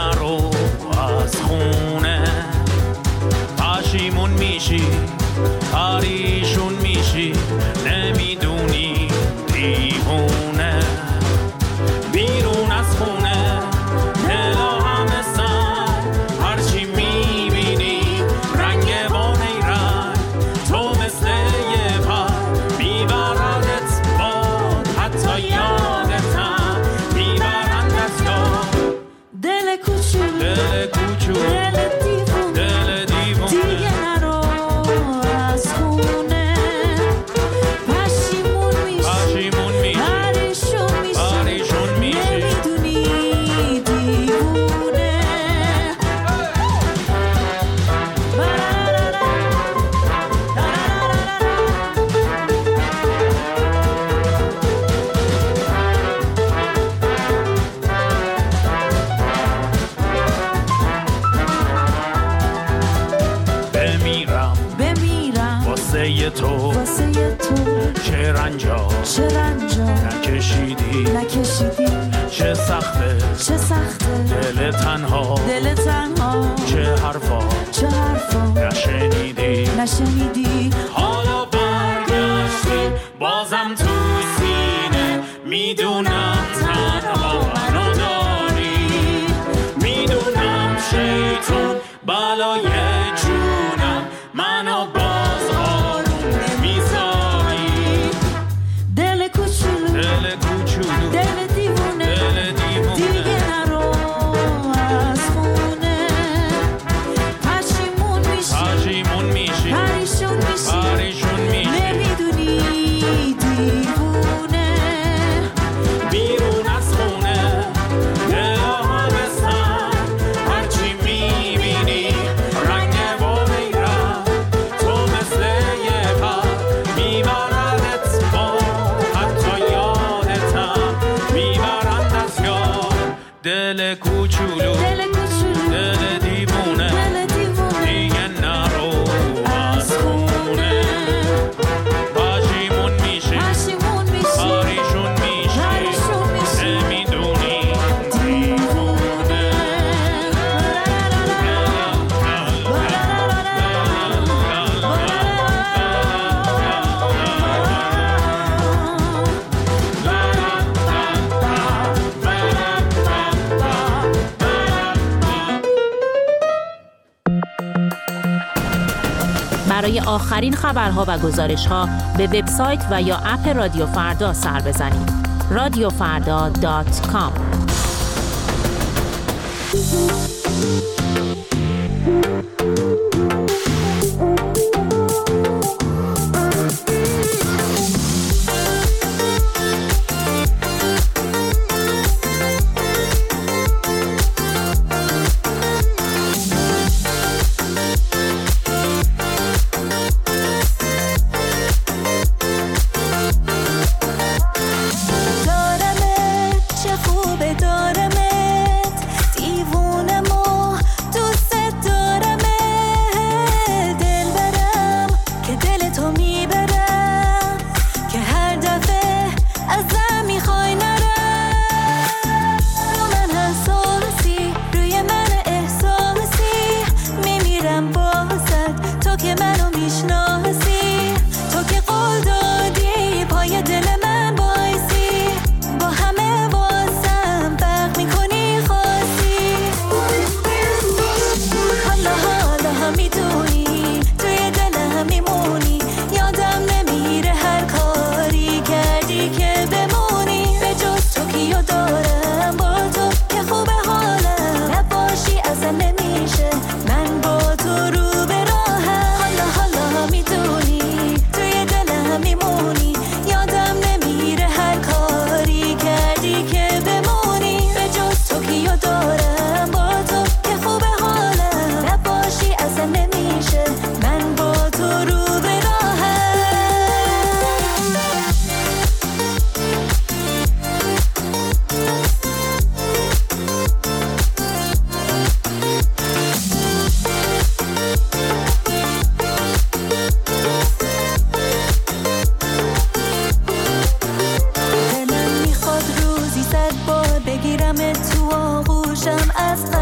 نرو از خونه، پشیمون میشی پریشون میشی، نمیدونی دیوونه. بیرون از خونه دلا همه سر، هرچی میبینی رنگ با نیرنگ، تو مثل یه پر میبردت باد، حتی یادتم میبرندت یاد. دل کوچولو دل کوچولو دل دیوونه دل دیوونه، دیگه نرو از خونه، پشیمون میشی پریشون میشی، نمیدونی دیوونه. بمیرم واسه تو چه رنجا نکشیدی چه سخته دل تنها چه حرفا نشنیدی حالا برگشتی بازم تو سینه، میدونم تنها منو داری، میدونم شیطون بلای جونم منو باز آروم نمیذاری. دل کوچولو دل دیوونه دیگه نرو از خونه، پشیمون میشی پریشون میشی، نمیدونی دیوونه. بیرون از خونه دلا همه سر، هرچی میبینی رنگ با میرن، تو مثل یه پر میبردت باد، حتی یادتم میبرندت یاد. دل کوچولو دل دیوونه دیگه نرو از خونه، پشیمون میشی پریشون میشی، نمیدونی دیوونه. برای آخرین خبرها و گزارش‌ها به وبسایت و یا اپ رادیو فردا سر بزنید. radiofarda.com. دارمت چه خوبه دارمت، دیوونم و دوست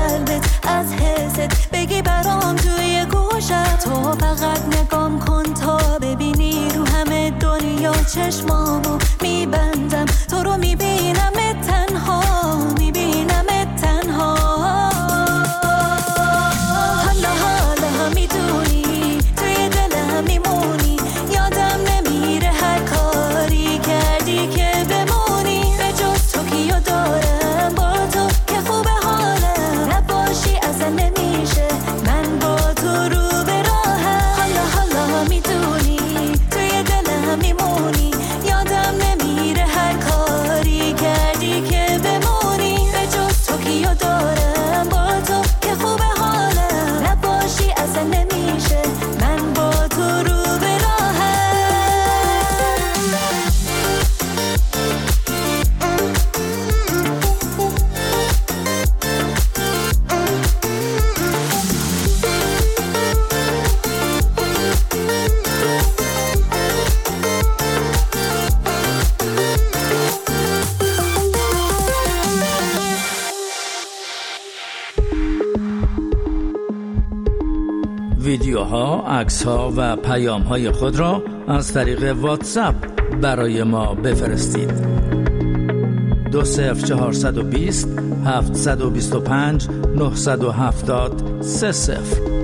قلبت از حست بگی برام توی گوشم. تو فقط نگام کن تا ببینی رو همه دنیا چشمامو میبندم. تو رو میبینم تنها، میبینم تنها. حالا میدونی توی دلم میمونی، یادم نمیره هر کاری کردی که بمونی. به جز تو کیو دارم با تو که خوبه حالم، نباشی اصلا نمیشه من با تو رو به راهم. حالا میدونی توی دلم میمونی، یادم نمیره هر کاری کردی که بمونی. به جز تو کیو دارم با تو که خوبه حالم، نباشی اصلا نمیشه من با تو رو به راهم. ویدیوها، عکس‌ها و پیام‌های خود را از طریق واتساپ برای ما بفرستید. 20420 725 970 30.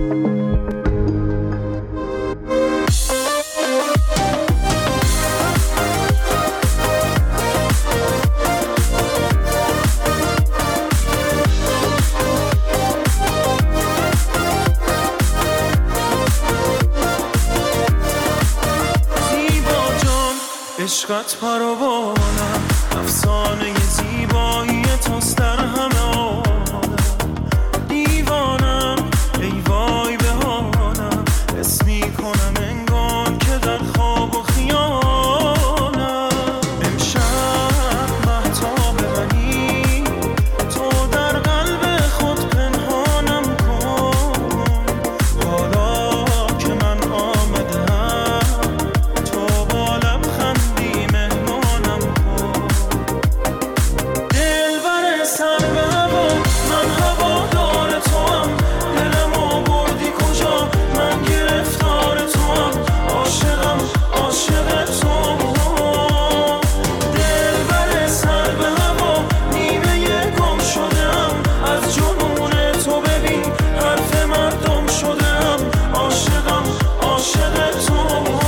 عشقت پروانم، افسانه زیبایی توست در همه عالم. دیوانم ای وای بهانم، حس میکنم انگار که در خواب و خیالم. امشب مهتاب منی، تو در قلب خود پنهانم کن. حالا که من آمدم تو با لبخندی مهمانم کن. دلبر سر به هوا، من هوادار توام. دلمو بردی کجا، من گرفتار توام. عاشقم عاشق توام. دلبر سر به هوا، نیمه گم شدم از جنون تو. ببین حرف مردم شدم، عاشقم عاشق توام.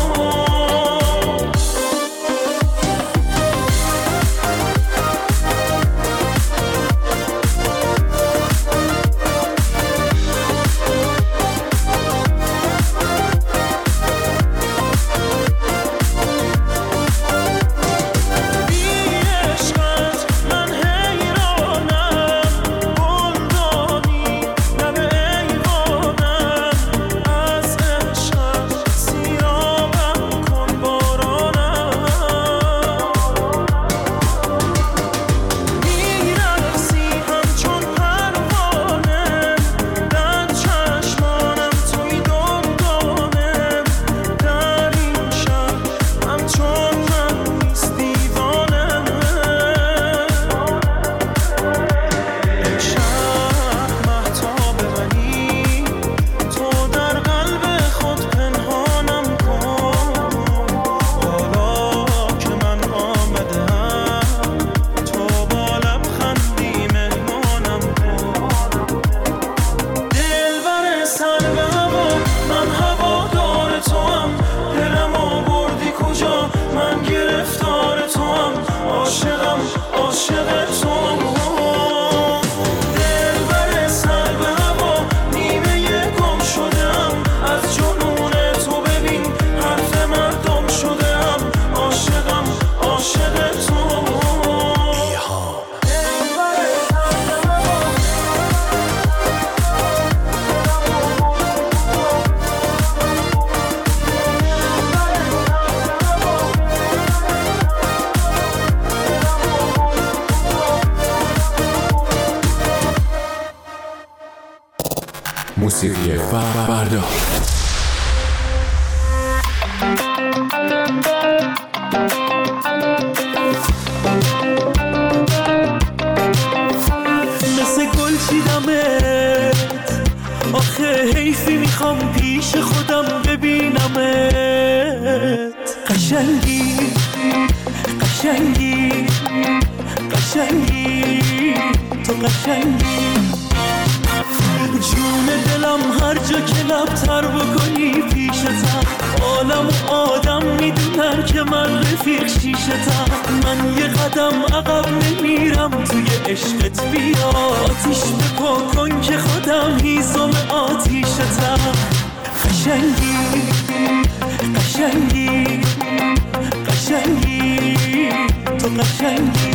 موسیقی فردا. مثل گل چیدمت آخه حیفی میخوام پیش خودم ببینمت. قشنگی قشنگی قشنگی تو قشنگی، جون دلم هر جا که لبتر بکنی پیشتم، عالم و آدم میدونن که من رفیق شیشتم. من یه قدم عقب نمیرم توی عشقت، بیا آتیش بپا کن که خودم هیزم آتیشتم. قشنگی قشنگی قشنگی تو قشنگی.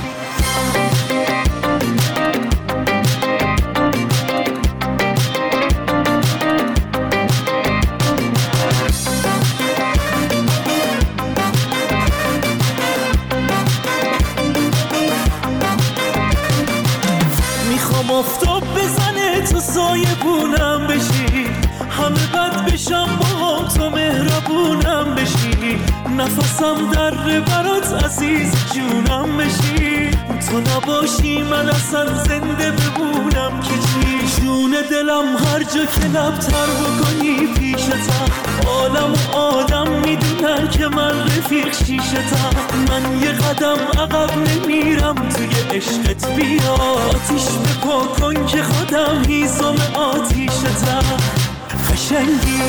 آفتاب بزنه تو سایبونم بشی، همه بد بشم با تو مهربونم بشی، نفسم در برات عزیز جونم بشی. تو نباشی من اصلا زنده بمونم که چی؟ جون دلم هر جا که لبتر بکنی پیشتم، عالم و آدم میدونن که من رفیق شیشتم. من یه قدم عقب نمیرم توی عشقت، بیا آتیش بپا کن که خودم هیزم آتیشتم. قشنگی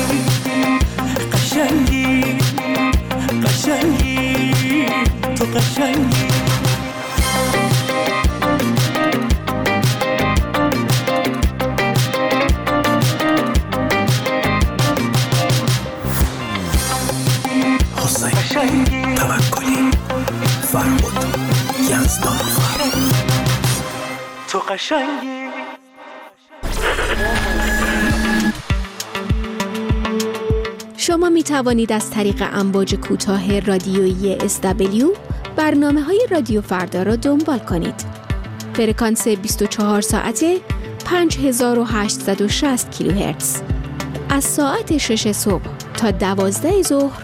قشنگی قشنگی تو قشنگی. توکلی فرمود یزدانفر تو قشنگی. شما می توانید از طریق امواج کوتاه رادیویی SW برنامه‌های رادیو فردا را دنبال کنید. فرکانس 24 ساعته 5860 کیلوهرتز. از ساعت 6 صبح تا 12 ظهر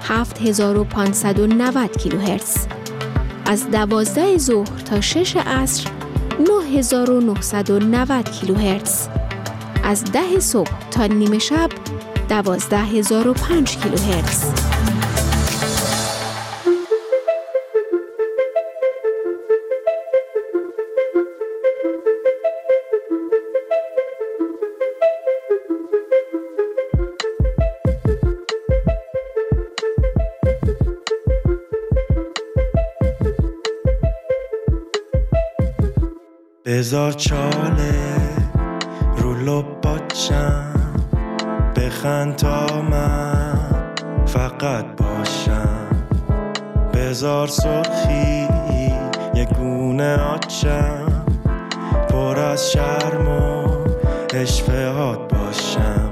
7590 کیلوهرتز. از 12 ظهر تا 6 عصر 9990 کیلوهرتز. از 10 صبح تا نیمه شب 12005 کیلوهرتز. بذار چاله رو لباچم، بخند تا من فقط باشم. بذار سرخی یه گونه آچم، پر از شرم و اشفهات باشم.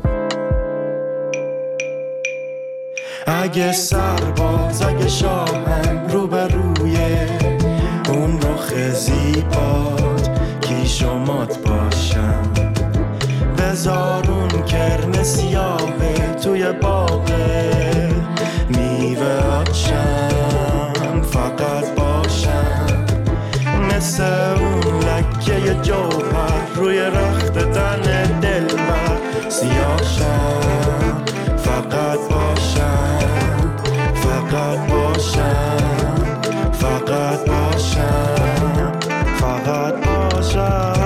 اگه سرباز اگه شاهم رو به روی اون رخ زیبات کیشومات باشم. بذار اون کرم سیاهه توی باغه میوه آچم فقط باشم. مثل اون لکه جوهر روی رخت تن دلبر سیاهشم فقط باشم. فقط باشم فقط باشم فقط باشم.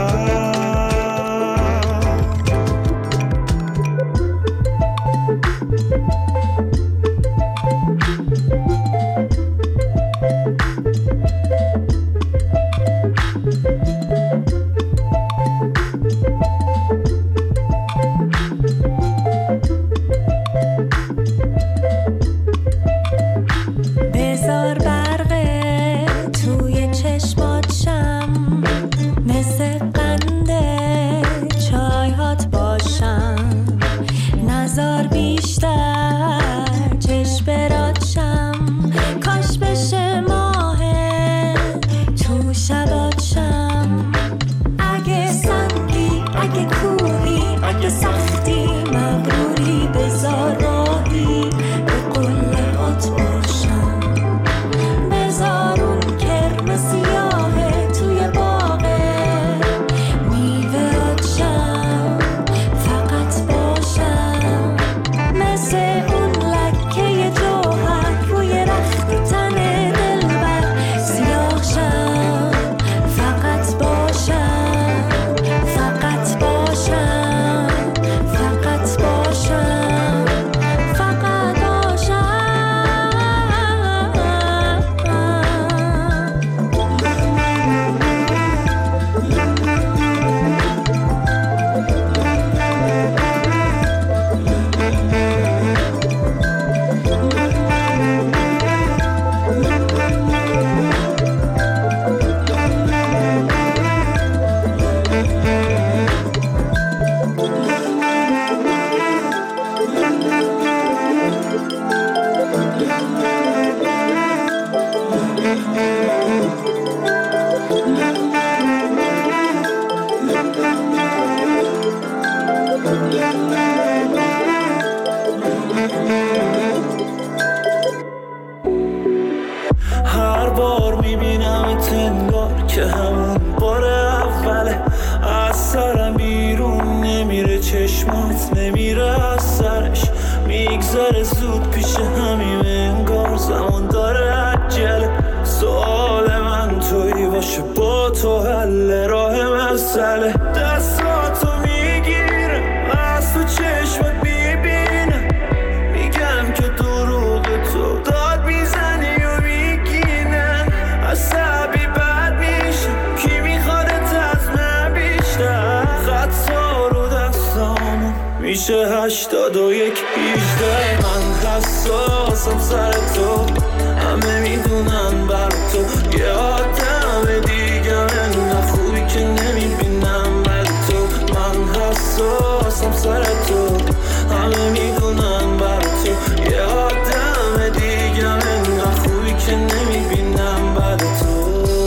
کلمات نمیره از سرش، میگذره زود پیش همیم، انگار زمان داره عجله. سوال من تویی باشه با تو حل راه مسئله. دستاتو میگیره از تو چشمت میبینه، میگم که دروغ تو داد میزنی و میگینه. عصبی بد میشه کی میخوادت از من بیشتر، خطا رو دستامون میشه 81 18. من حساسم سر تو، همه میدونن بر تو یه آدم دیگه، انقدر خوبی که نمیبینم بر تو. من حساسم سر تو، همه میدونن بر تو یه آدم دیگه، انقدر خوبی که نمیبینم بر تو.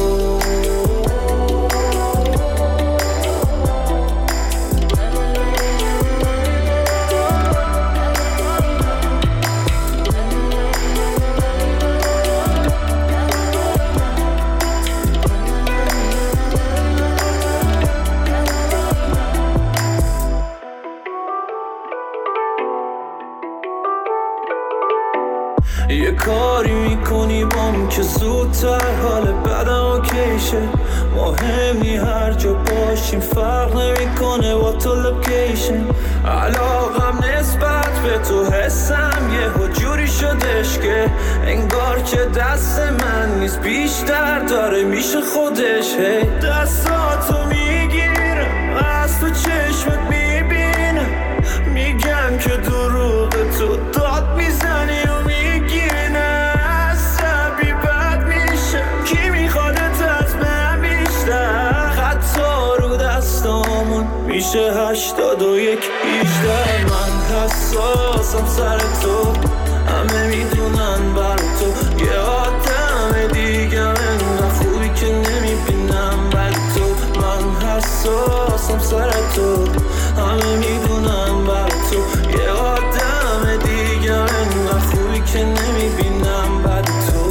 یه کاری میکنی بام که زودتر حال بدم اوکیشه، مهم نی هر جا باشیم فرق نمیکنه با تو لوکیشن. علاقم نسبت به تو حسم یه جوری شدش که انگار که دست من نیست، بیشتر داره میشه خودش. دستاتو میگیره از تو چشمت میبینه، میگم که دروغ تو داد میزنی و میگینه. عصبی بد میشه کی میخوادت از من بیشتر، خطا رو دستامون میشه 81 18. من حساسم سر تو، همه میدونن بر تو یه آدم دیگه، انقدر خوبی که نمیبینم بر تو. من حساسم سر تو، همه میدونن بر تو یه آدم دیگه، انقدر خوبی که نمیبینم بر تو.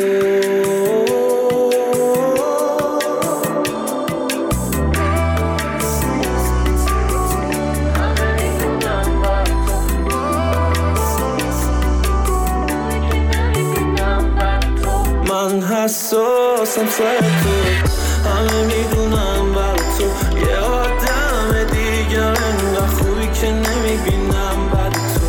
من حساسم سر تو، همه میدونم بر تو یه آدم دیگه، انقدر خوبی که نمیبینم بر تو.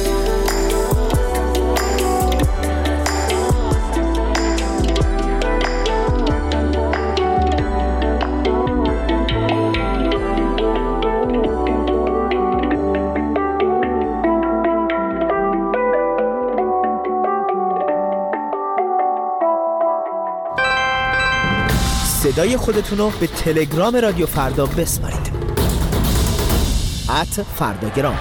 صدای خودتون رو به تلگرام رادیو فردا بسپارید. @فرداگرام.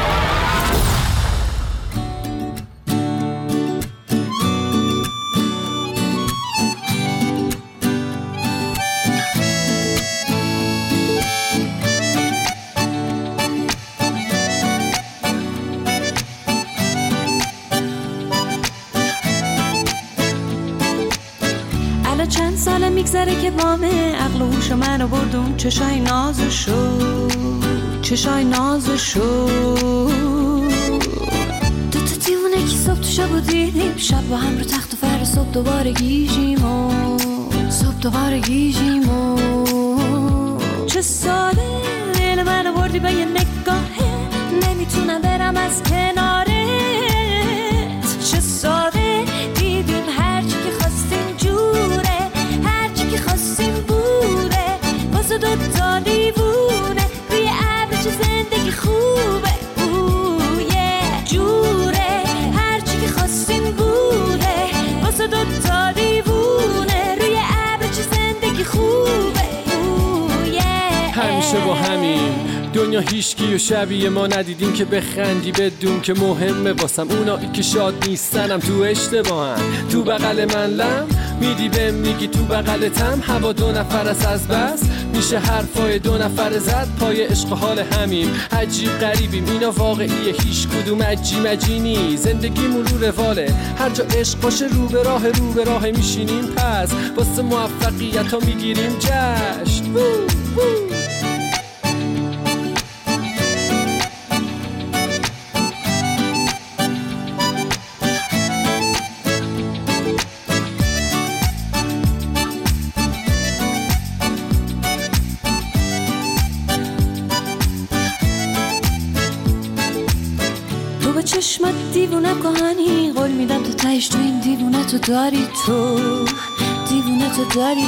چند ساله میگذره که وامه عقل و هوش منو بردون، چشای نازشو چشای نازشو. دوتا دیوونه که صبح تو شب و دیدیم، شب با هم رو تخت و فر، صبح دوباره گیجیم و صبح دوباره گیجیم و. چه ساله دل منو بردی به یه نگاهه، نمیتونم برم از کنارت. چه ساده دیدیم هرچی که خواستیم جوره، هرچی که خواستیم بوده، واسه دوتا دیوونه روی ابر. چه زندگی خوبه جوره، هرچی که خواستیم بوده، واسه دوتا دیوونه روی ابر. چه زندگی خوبه همیشه با همین دنیا هیچکی و شبیه ما ندیدیم که بخندی بدون که مهمه واسم اونایی که شاد نیستنم تو اشتباهن. تو بغل من لم میدی بهم میگی تو بغلتم، هوا 2 نفر از بس میشه حرفای 2 نفر زد پای عشق حال همیم. عجیب غریبیم اینا واقعیه، هیچ کدوم عجی نی. زندگیمون رو رواله، هر جا عشق باشه رو به راه میشینیم، پس واسه موفقیت ها میگیریم جشن. چشمات دیوونه کهانی، قول میدم تو تهش تو این دیوونه تو داری تو، دیوونه تو داری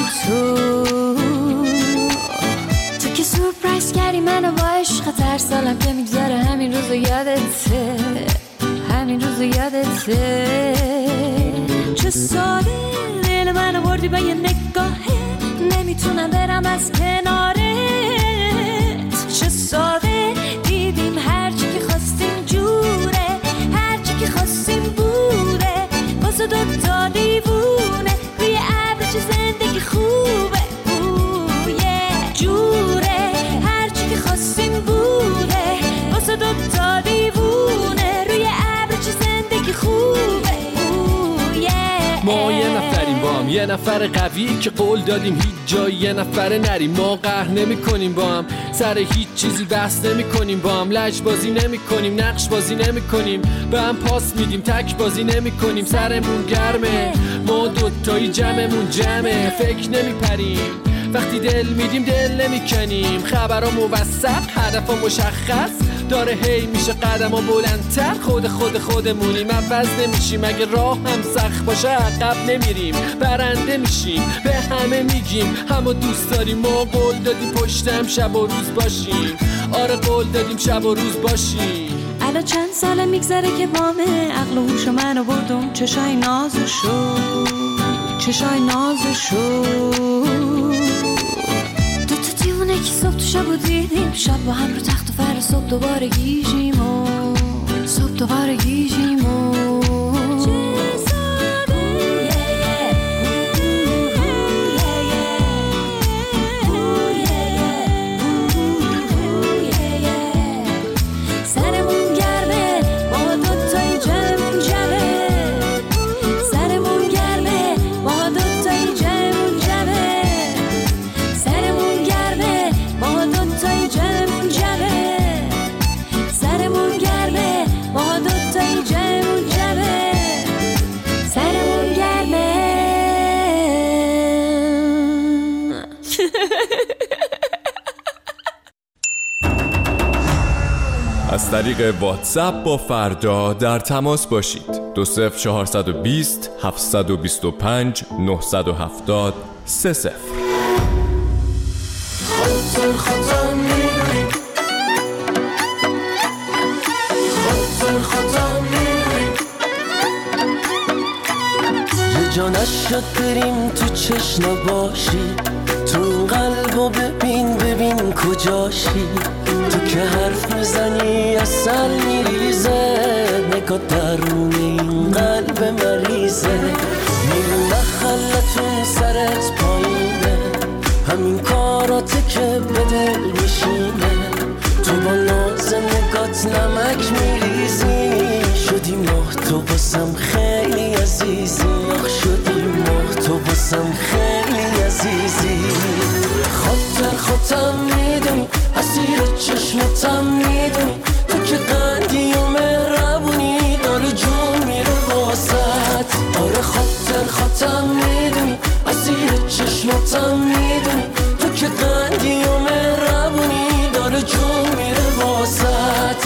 تو که سورپرایز کردی منو با عشقت، هر سالم که میگذره همین روزو یادته، همین روزو یادته. چه ساده دل منو بردی با یه نگاهه، نمیتونم برم از کنارت. چه ساده دیدیم هرچی که خواستیم جوره، هرچی که خواستیم بوده، واسه دوتا دیوونه روی ابر چه زندگی خوبه. جوره هرچی که خواستیم بوده، واسه دوتا دیوونه روی ابر چه زندگی خوبه. ما یه نفریم با هم، یه نفر قوی که قول دادیم هیچ جایی یه نفر نریم. ما قهر نمی کنیم با هم، سر هیچ چیزی بحث نمی کنیم با هم، لج بازی نمی کنیم، نقش بازی نمی کنیم، به هم پاس میدیم، تک بازی نمی کنیم. سرمون گرمه، ما دوتایی جمعمون جمعه، فکر نمی پریم وقتی دل میدیم، دل نمی کنیم. خبرها موثق، هدفها مشخص داره، هی میشه قدم‌ها بلندتر. خودمونیم، عوض نمیشیم. اگه راه هم سخت باشه عقب نمیریم، برنده میشیم. به همه میگیم همو دوست داریم. ما قول دادیم پشتم شب و روز باشیم. آره قول دادیم شب و روز باشیم. الان چند ساله میگذره که بامه، عقل و هوش منو بردم چشای نازشو، چشای نازشو. دوتا دیوونه که صبح تو شب و دیدیم، شب با هم رو تخت و فر، صبح دوباره گیجیم و صبح دوباره گیجیم و از طریق واتساپ با فردا در تماس باشید. 20420 725 970 30. یه جا نشد بریم تو چشم باشی، تو این قلبو ببین کجاشی. تو که حرف میزنی اصل میریزه، نگاه درون این قلب مریضه. میری محلتون سرت پایینه، همین کاراته که به دل میشینه. تو با ناز نگات نمک میریزی، شدی ماه تو باسم خیلی عزیزی. آخ شدی ماه تو باسم خیلی عزیزی. خودم میدونی، اسیر چشمتم میدونی، تو که قندی و مهربونی، داره جون میره واسط. آره خودم میدونی، اسیر چشمتم میدونی، تو که قندی و مهربونی، داره جون میره واسط.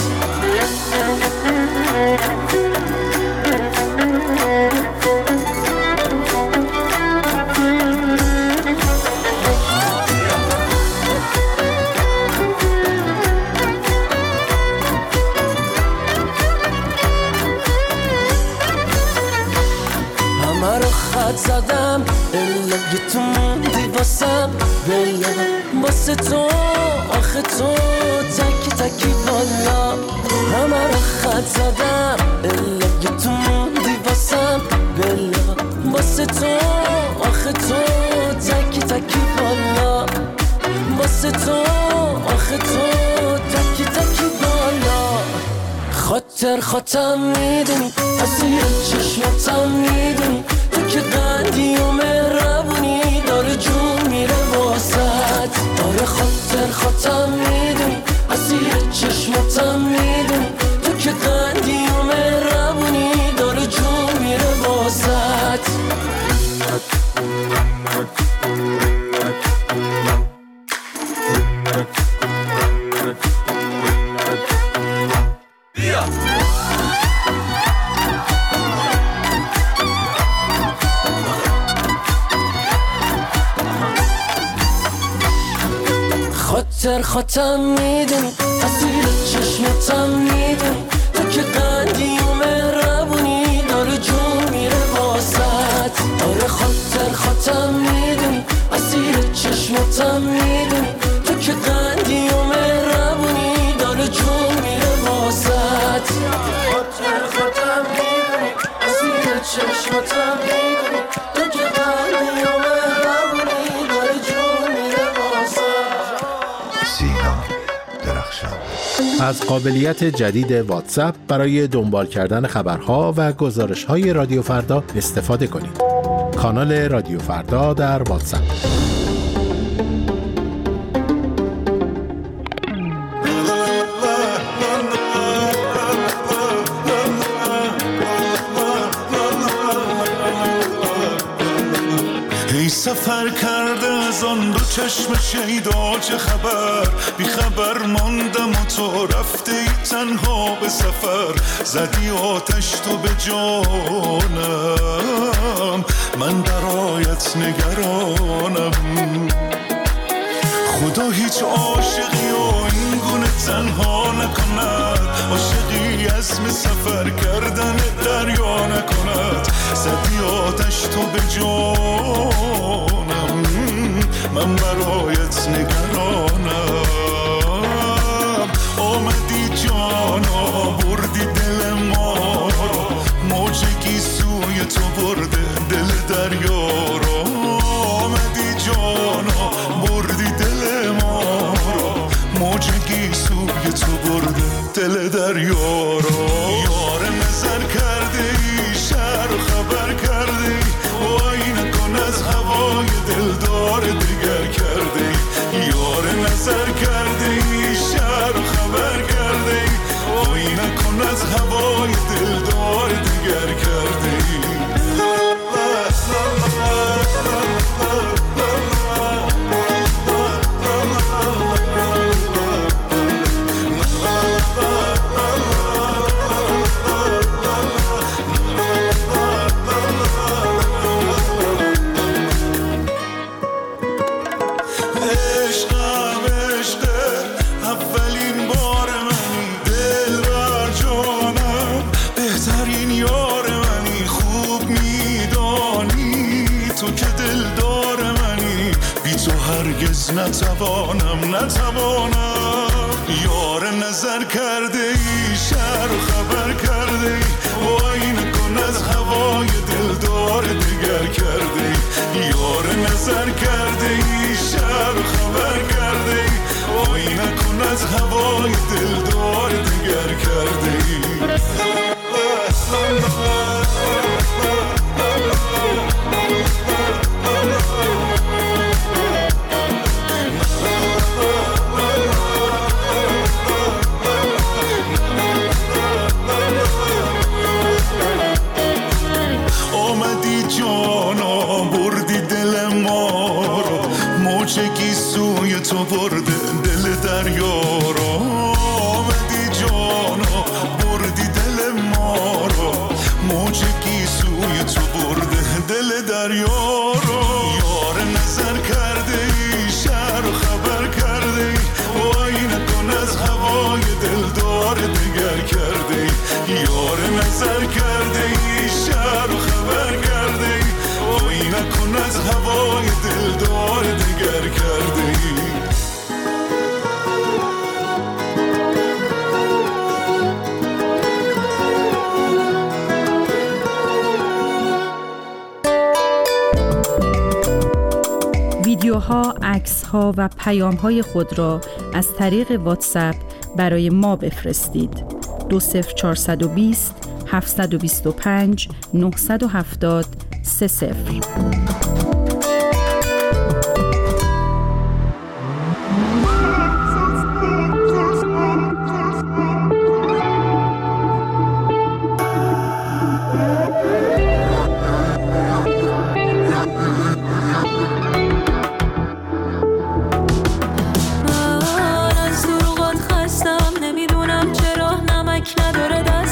زدم الاگه تو موندی واسم، بلم واسه تو آخه تو تکی بالا. همه رو خط زدم الاگه تو موندی واسم، بلم واسه تو آخه تو تکی بالا. واسه تو آخه تو تکی بالا. خاطرم میدونی، اسیر چشمتم میدونی، تو که قندی و مهربونی، داره جون میره واسط. آره خاطرم میدونی، اسیر چشمتم میدونی، تو که قندی و مهربونی، داره جون میره واسط. بیا خاطرم میدونی اسیر چشمتم میدونی تو که قندی و مهربونی داره جون میره واسط آره خاطرم میدونی اسیر چشمتم میدونی تو که قندی و مهربونی داره جون میره واسط خاطرم میدونی اسیر چشمتم میدونی تو که قندی و مهربونی داره جون میره واسط. سینا درخشان. از قابلیت جدید واتساپ برای دنبال کردن خبرها و گزارش‌های رادیو فردا استفاده کنید. کانال رادیو فردا در واتساپ. سفر کرده از آن دو چشم شیدا چه خبر بی خبر ماندم و تو رفته ای تنها به سفر زدی آتش تو به جانم من برایت نگرانم خدا هیچ عاشقی و این گونه تنها نکند عاشقی عزم سفر کردن دریا نکند زدی آتش تو به جانم من برایت نگرانم آمدی جانا بردی دل ما رو موجگی سوی تو برده دل دریا رو آمدی جانا بردی دل ما رو موجگی سوی تو برده دل دریا رو یار نظر کرده ای شهر خبر کرده ای وای نکن از هوای دلدار دیگر کرده ای یار نظر کرده ای شهر خبر کرده ای وای نکن از هوای دلدار دیگر کرده ای نتوانم یار نظر کرده ای شهر خبر کرده ای وای نکن از هوای دلدار دیگر کرده ای یار نظر کرده ای شهر خبر کرده ای وای نکن از هوای دلدار دیگر کرده ای تو برده دل دریا رو آمدی جانا بردی دل ما رو موجگی سوی تو برده دل دریا رو یار نظر کرده ای شهر خبر کرده ای وای نکن از هوای دلدار دیگر کرده ای یار نظر کرده ای شهر خبر کرده ای وای نکن از هوای دلدار دیگر کرده ای ویدیوها، عکس‌ها و پیام‌های خود را از طریق واتساپ برای ما بفرستید. 20420 725 970 30.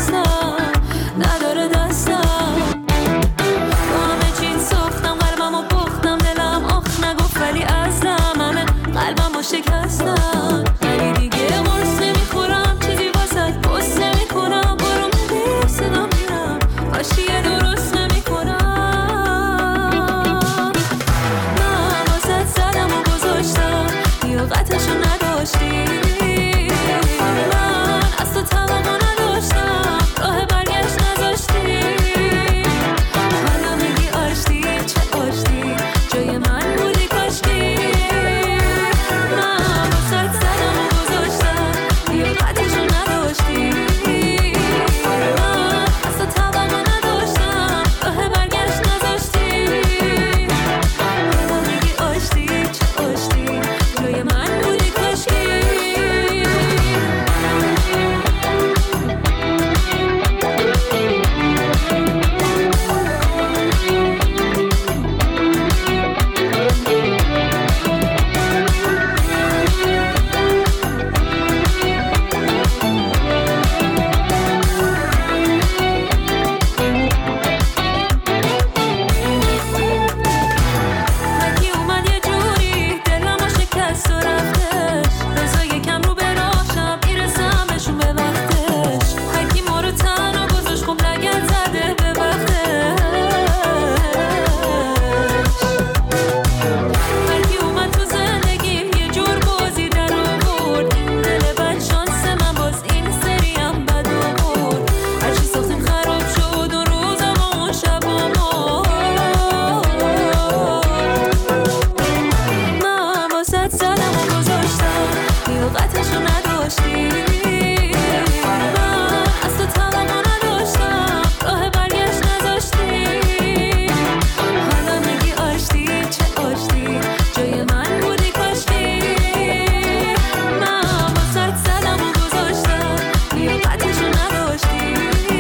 نداره دستم با همه چیز ساختم قلبمو نداشتی من از تو توقع نداشتم راه برگشت نذاشتی حالا میگی آشتی چه آشتی جای من بودی کاشکی من با سرت زدم و گذاشتم لیاقتشو نداشتی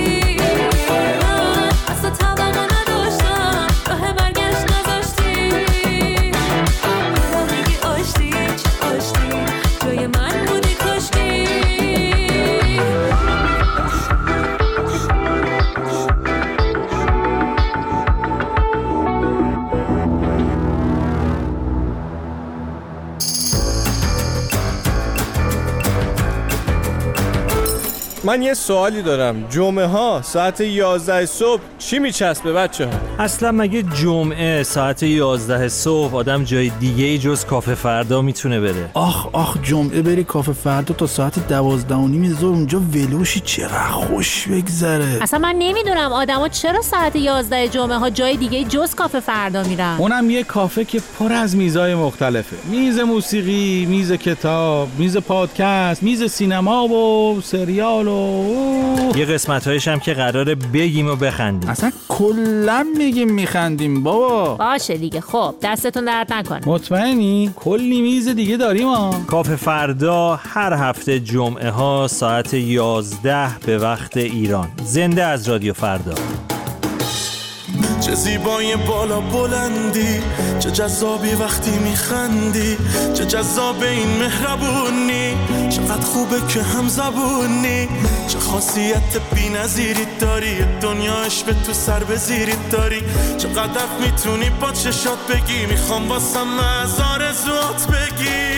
من از تو توقع نداشتم راه برگشت نذاشتی حالا میگی آشتی چه آشتی جای من بودی کاشکی من یه سوالی دارم. جمعه ها ساعت 11 صبح چی میچسبه بچه ها؟ اصلا مگه جمعه ساعت 11 صبح آدم جای دیگه جز کافه فردا میتونه بره؟ آخ جمعه بری کافه فردا تا ساعت 12:30 ظهر اونجا ولوشی چقدر خوش بگذره. اصلا من نمیدونم آدما چرا ساعت 11 جمعه ها جای دیگه جز کافه فردا میرن. اونم یه کافه که پر از میزای مختلفه. میز موسیقی، میز کتاب، میز پادکست، میز سینما و سریال و یه قسمت‌هایش هم که قراره بگیم و بخندیم. اصلا کلا میگیم میخندیم بابا. باشه دیگه خب دستتون درد نکنه. مطمئنی؟ کلی میز دیگه داریم ها. کافه فردا هر هفته جمعه ها ساعت 11 به وقت ایران. زنده از رادیو فردا. چه زیبای بالا بلندی، چه جذابی وقتی میخندی، چه جذاب این مهربونی، چقدر خوبه که هم زبونی، چه خاصیت بی نظیری داری، دنیا عشق تو سر بزیرید داری، چقدر میتونی با چشات بگی، میخوام واسم از آرزوات بگی.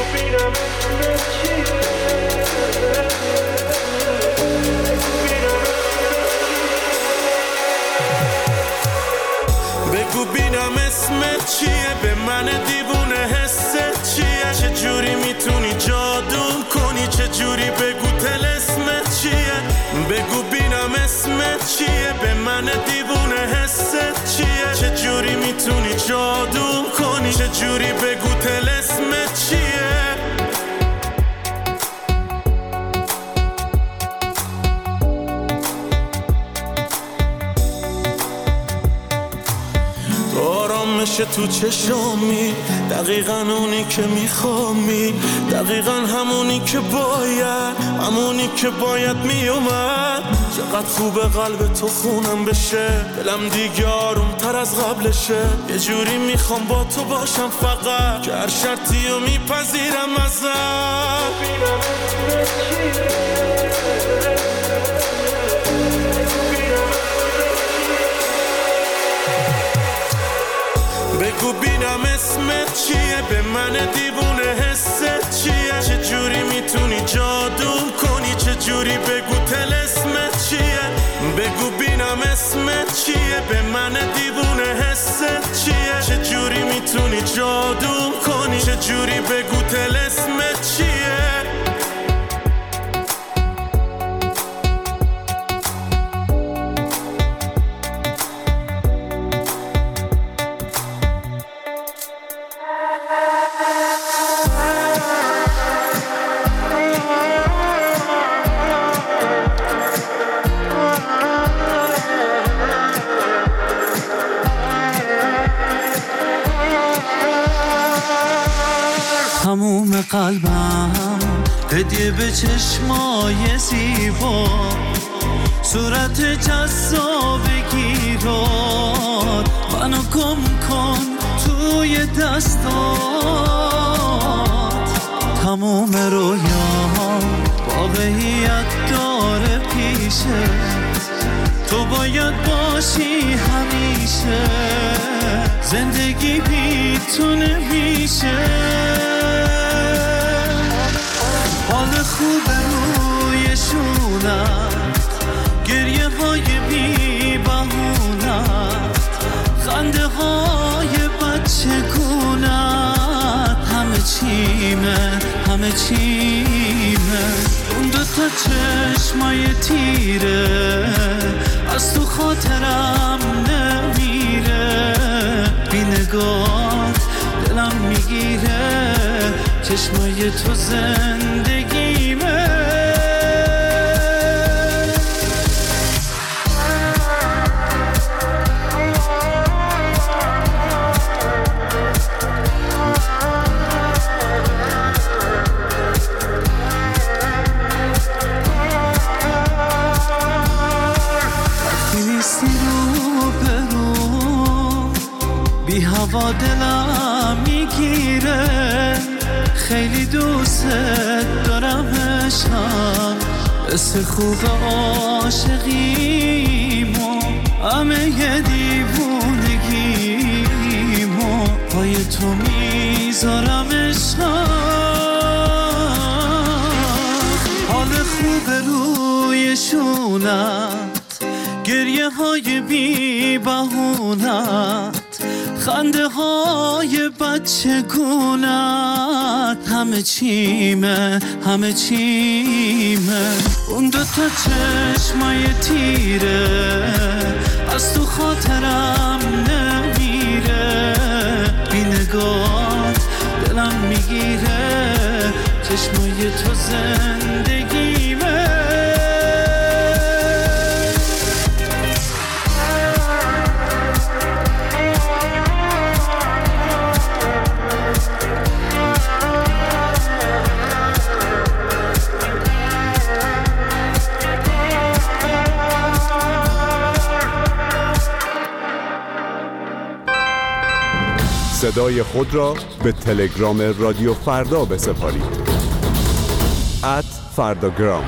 بگو بینم اسمت چیه، به من دیوونه حست چیه، چه جوری میتونی جادوم کنی، چه جوری بگو طلسمت چیه، بگو بینم اسمت چیه، به من دیوونه حست چیه، چه جوری میتونی جادوم کنی، چه جوری بگو طلسمت چیه. آرامش تو چشامی، دقیقاً اونی که میخوامی، دقیقاً همونی که باید، همونی که باید میومد. چقدر خوبه قلب تو خونم بشه، دلم دیگه آروم تر از قبلشه، یه جوری میخوام با تو باشم فقط، که هر شرطی رو میپذیرم ازت. بگو بینم اسمت چیه، به من دیوونه حست چیه، چه جوری میتونی جادوم کنی، چه جوری بگو طلسمت چیه، بگو بینم اسمت چیه، به من دیوونه حست چیه، چه جوری میتونی جادوم کنی، چه جوری بگو طلسمت چیه. تموم قلبم هدیه به چشمای زیبا، صورت جذاب گیرات، منو گم کن توی دستات. تموم رویام واقعیت داره پیشه، تو باید باشی همیشه، زندگی بی تو نمیشه. حال خوب روی شونت، گریه های بی بهونت، خنده های بچه گونت، همه چیمه همه چیمه. اون دوتا چشمای تیره از تو خاطرم نمیره، بی نگات دلم میگیره، چشمای تو زندگیمه. هوا دلم میگیره، خیلی دوست دارم عشقم، مثل خوب عاشقیمو همه ی دیوونگیمو پای تو میذارم عشقم. حال خوب روی شونت، گریه های بی بهونت، خنده های بچه گونت، همه چیمه همه چیمه. اون دوتا چشمای تیره از تو خاطرم نمیره، بی نگاه دلم میگیره، چشمای تو زندگیمه. صدای خود را به تلگرام رادیو فردا بسپارید. @فرداگرام.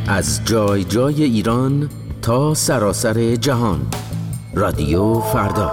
از جای جای ایران تا سراسر جهان. رادیو فردا.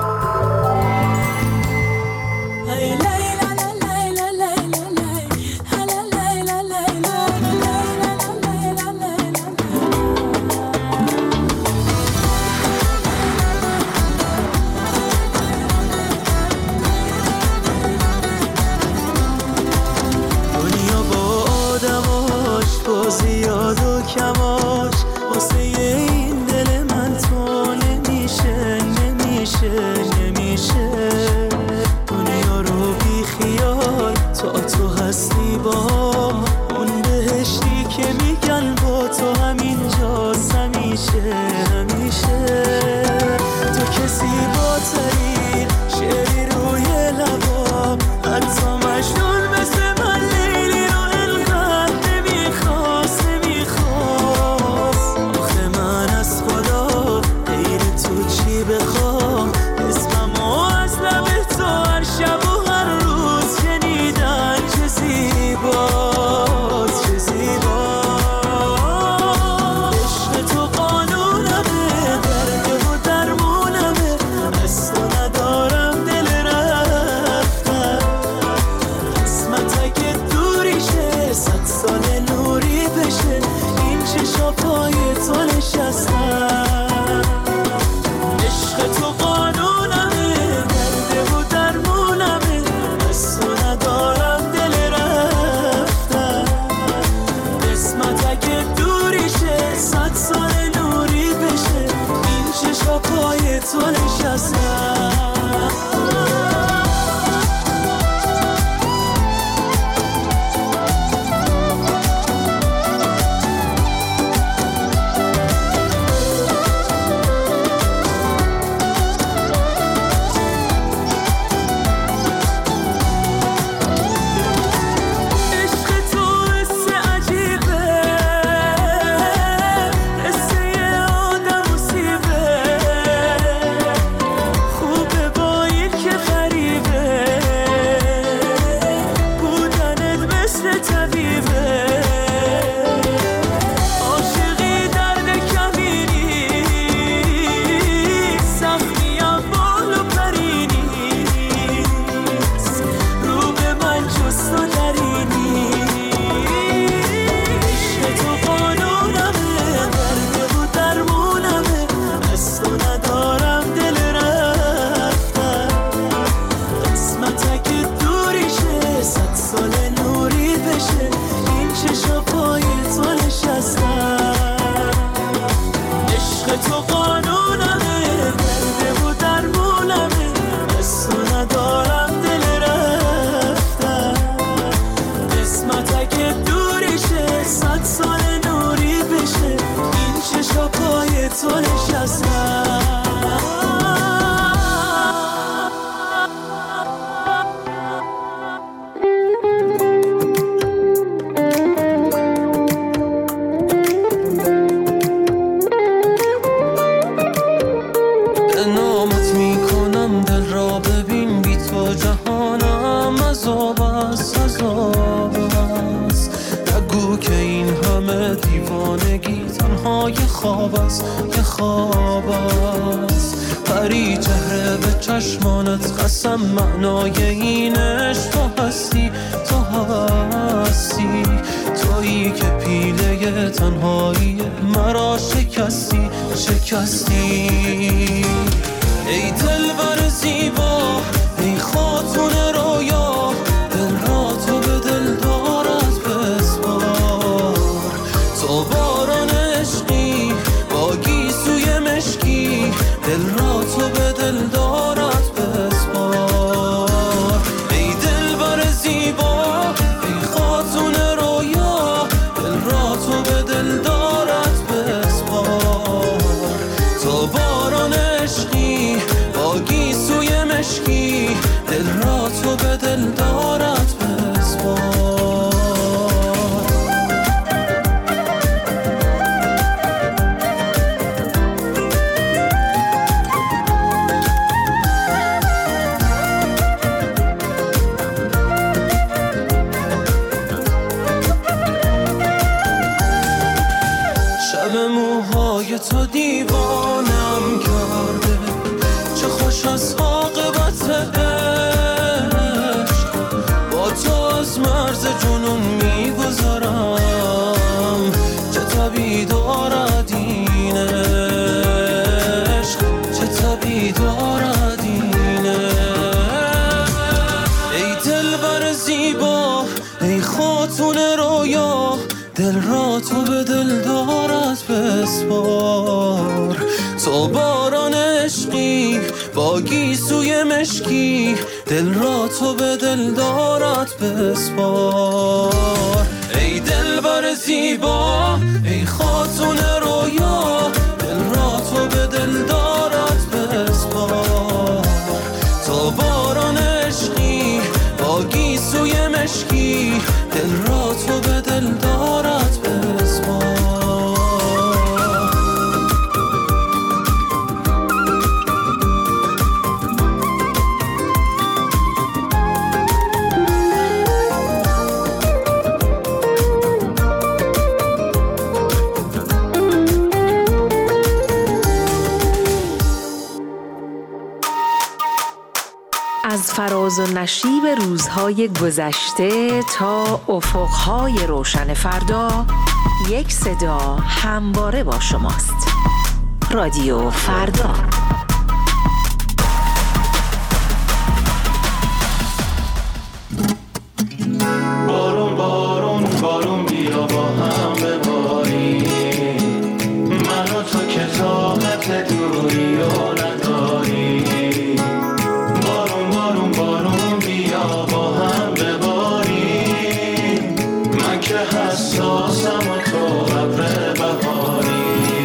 تو باران عشقی با گیسوی تو دیوانم کرده، چه خوش از عاقبت عشق، با تو از مرز جنون میگذارم، چه طبیعی دارد این عشق، چه طبیعی دارد این عشق. ای دلبر زیبا، ای خاتون رویا، دل را تو به دل دارد بسپار، تو باران عشقی با گیسوی مشکی، دل را تو به دل دارد بسپار. ای دلبر زیبا، ای خاتون رویا، دل را تو به دل دارد بسپار، تو باران عشقی با گیسوی مشکی، دل را تو به دل دارد بسپار. از فراز و نشیب روزهای گذشته تا افقهای روشن فردا، یک صدا همواره با شماست. رادیو فردا. بارون بارون بارون بیا با هم بباریم، من و تو که طاقت دوری و نداریم. بارون بارون بارون بیا با هم بباریم، من که حساسم و تو ابر بهاری.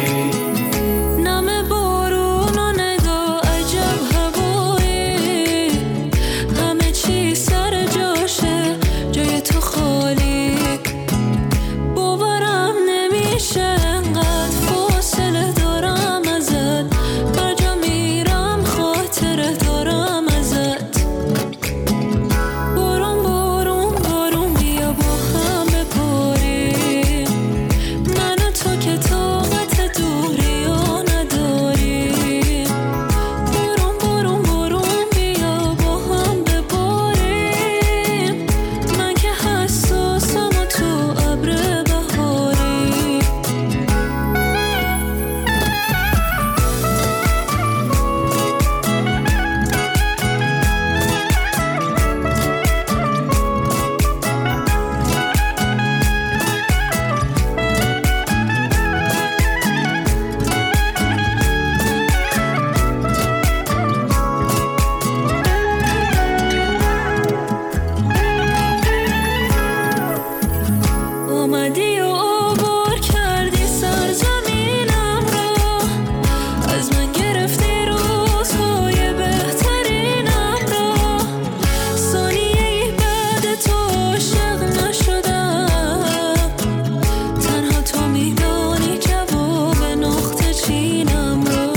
نم بارون و نگاه عجب هوایی، همه چی سر جاشه، جای تو خالی. باورم نمیشه انقدر فاصله دارم ازت، بر جا میرم خاطره دارم ازت. بارون بارون بارون بیا با هم بباریم، من و تو که طاقت دوری و نداریم. بارون بارون بارون بیا با هم بباریم، من که حساسم و تو ابر بهاری. اومدی و عبور کردی سرزمینم را، از من گرفتی روزهای بهترینم را. ثانیه‌ای بعد تو عاشق نشدم، تنها تو میدانی جواب نقطه چینم را.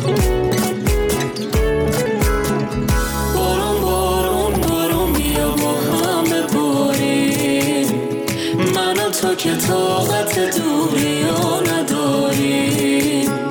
بارون بارون بارون بیا با هم بباریم، من و تو که طاقت دوری و نداریم.